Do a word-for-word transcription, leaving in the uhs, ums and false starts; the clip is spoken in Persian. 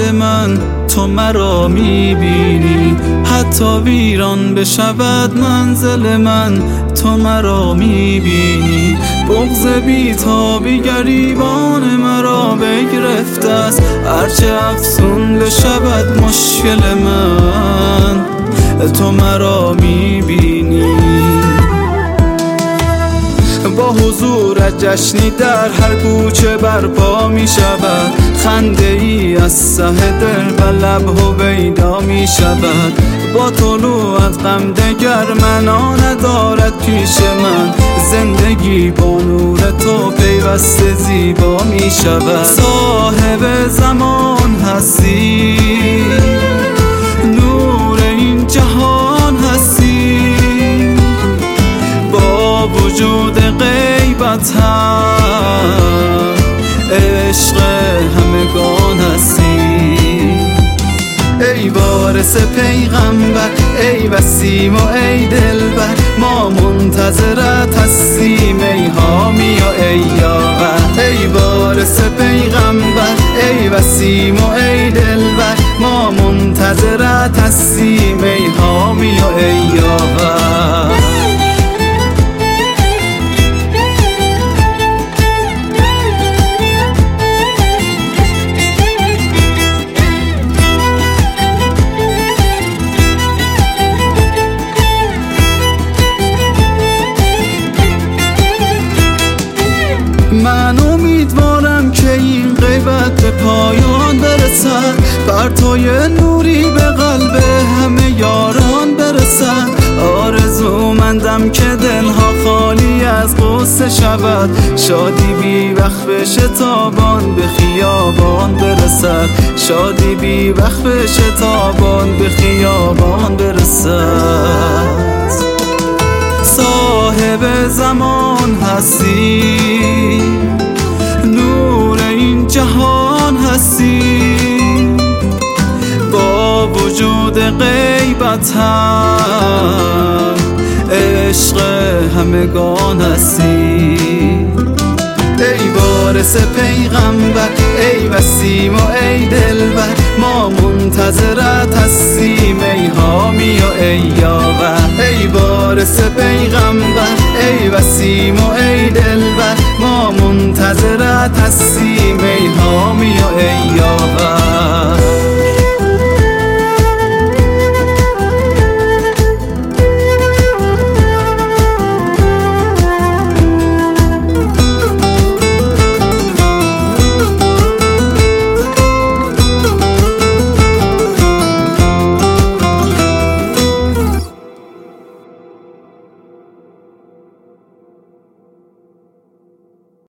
دل من تو مرا میبینی، حتی ویران بشود منزل من تو مرا میبینی. بغض بیتابی گریبان مرا بگرفته است، هرچه افزون بشود مشکل من تو مرا میبینی. با حضورت جشنی در هر کوچه برپا می شود، خنده ای از سه دل و لب هویدا می شود. با طلوعت غم دگر معنا ندارد پیش من، زندگی با نور تو پیوسته زیبا می شود. صاحب زمان هستی، نور این جهان هستی، با وجود غیبت هم عشق همگان هستی. ای وارث پیغمبر، ای وسیم و ای دلبر، ما منتظرت هستیم ای حامی و ای یاور. ای وارث پیغمبر، ای وسیم و ای دلبر، ما منتظرت هستیم ای حامی و ای یاور. من امیدوارم که این غیبت به پایان برسد، پرتوی نوری به قلب همه یاران برسد. آرزومندم که دلها خالی از غصه شود، شادی بی وقت به شتابان به خیابان برسد، شادی بی وقت به شتابان به خیابان برسد. صاحب زمان هستی، نور این جهان هستی، با وجود غیبت هم عشق همگان هستی. ای وارث پیغمبر، ای وسیم و ای دلبر، ما منتظرت هستیم ای حامی و ای یاور. ای وارث پیغمبر، ای وسیم و ای دلبر، ما منتظرت هستیم ای حامی و ای یاور.